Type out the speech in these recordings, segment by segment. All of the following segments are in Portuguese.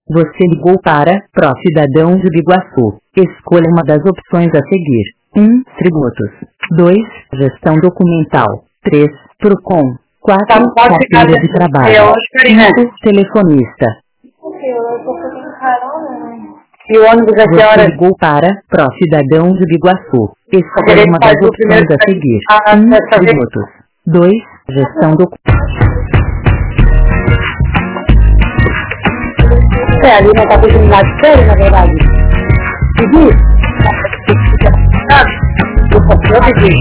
Você ligou para Pró-Cidadão de Biguaçu. Escolha uma das opções a seguir. 1. Tributos. 2. Gestão documental. 3. Procon. 4. Carteira de trabalho. 5. Telefonista. E o ônibus a que hora? Você ligou para Pró-Cidadão de Biguaçu. Escolha uma das opções a seguir. 1. Tributos. 2. Gestão documental. Ali não está pedindo nada de sério, na verdade. Pedi? Eu pedi.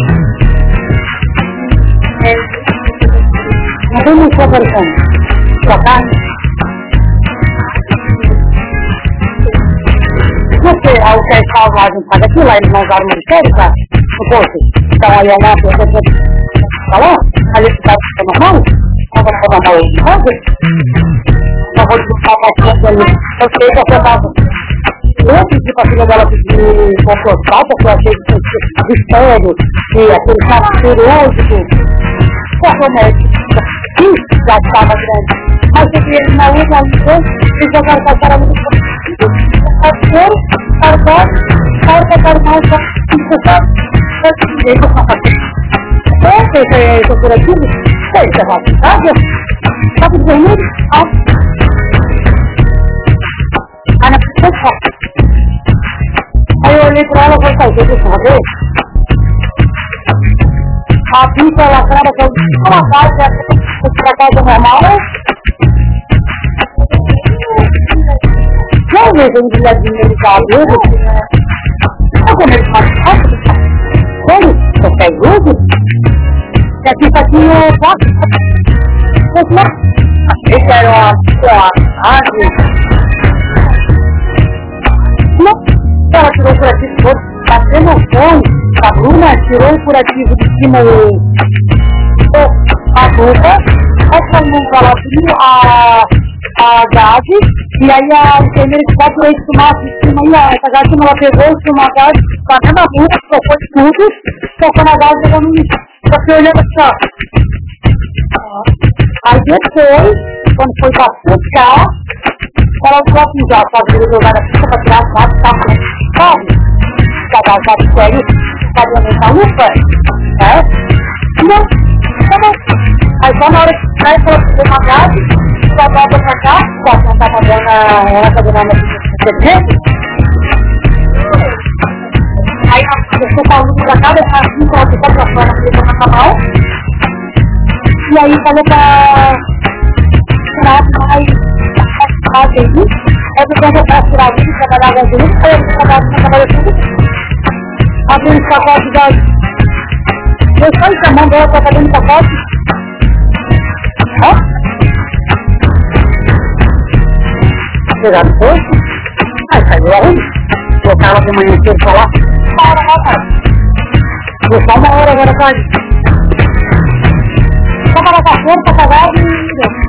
Não tem muito conversando. Trocar? Porque ao que eles falam lá, a gente paga aquilo, lá eles não usaram o ministério, tá? No posto. Então aí é uma coisa que falou, a gente tá normal? Não vai ficar normal hoje, não? Não vou disputar mais tempo ali. Eu sei que eu tava. Eu pedi pra filha dela pedir confortar, porque eu achei que tinha mistério e aquele caso cirúrgico. Porque o médico já estava grande. Mas eu vi ele na última vez e jogaram pra cara muito parceiro, carregado mais eu estou por aqui, você vai ficar, tá tudo vermelho? Aí eu olhei pra ela e falei, sabe, deixa eu ver? A pinta lacrada que eu disse, ela vai, que a casa normal. Não vejo um bilhetinho de cabelo. Eu começo mais rápido. Sério? Você quer grupo? E aqui tá aqui no quarto. Esse era uma árvore. Ela tirou o curativo todo, bateu no chão, a Bruna tirou o curativo de cima a boca, essa nunca ela abriu a gase, e aí a enfermeira que bateu esse tomato de cima, e essa gase ela pegou o tomate, bateu na boca, tocou de tudo, tocou na gase e levou no lixo. Só que olhando assim, ó. Aí depois, quando foi pra secar, ela ficou assim já, sabe, ele jogar na pista pra tirar as matas, sabe? Cada sabe sério, cada um na lupa, né? Não, tá bom. Aí só na hora que sai, ela ficou uma gase, só volta pra cá, só não tá mandando ela tá dando a segredo. Aí a pessoa tá indo pra cá, deixa assim, ela fica pra fora, ela fica na mão. E aí falou pra tirar mais aí, é do tempo para tirar a vida, trabalhar com tudo, eu trabalho tudo. Abri um pacote da... Eu só em chamando dela para fazer um pacote. Ó. Pegar no posto. Aí saiu aonde? Colocar ela de manhã cedo pra lá. Uma hora lá, cara. Vou só uma hora agora, tarde. Só para a cachorro, para pagar e...